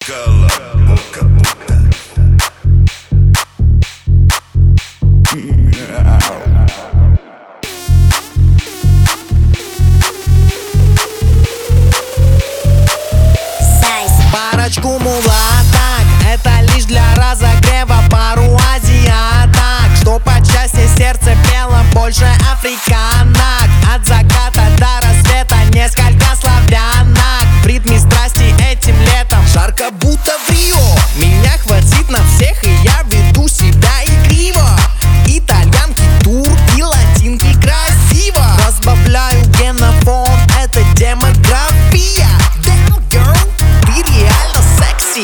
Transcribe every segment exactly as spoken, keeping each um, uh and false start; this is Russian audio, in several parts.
Колобок будто. Парочку мулаток, это лишь для разогрева. Пару азиаток, что по части сердце пело больше африканок. От заката до рассвета несколько славянок. В ритме страсти этим летом жарко будто в Рио. Меня хватит на всех, и я веду себя игриво. Итальянки, турки, латинки красиво. Разбавляю генофон, это демография. Damn girl, ты реально секси.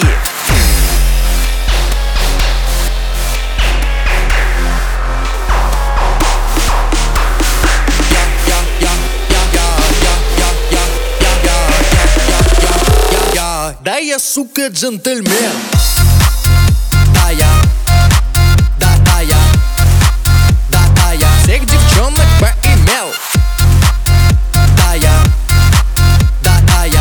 Да я, сука, джентльмен. Да я, да, да я, да, да я всех девчонок поимел. Да я, да, да я.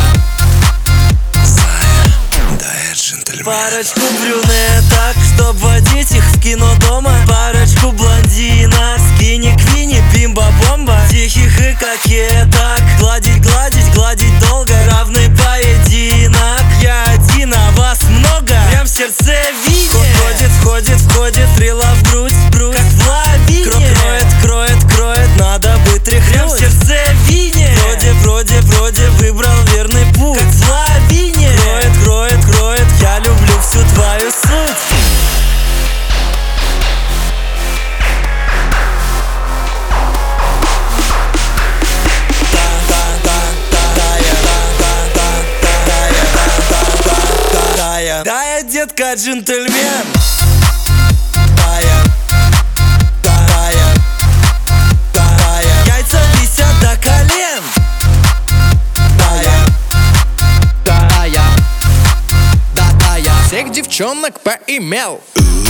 Да я джентльмен. Парочку брюнеток, чтоб водить их в кино дома. Парочку блондинок, скини-квини, бимба-бомба. Тихих и кокеток, гладить, гладить, гладить долго. Равный поединок, я один, а вас много. Прям в сердцевине. Входит, входит, входит, стрела в грудь, грудь. Как в лавине. Кроет, кроет, кроет, надо бы тряхнуть. Прям в сердцевине. Вроде, вроде, вроде выбрал верный путь. Как в лавине. Кроет, кроет, кроет, я люблю всю твою суть. Да я, детка, джентльмен. Да я, да я, да я. Яйца висят до колен. Да я, Да я, да, да я всех девчонок поимел.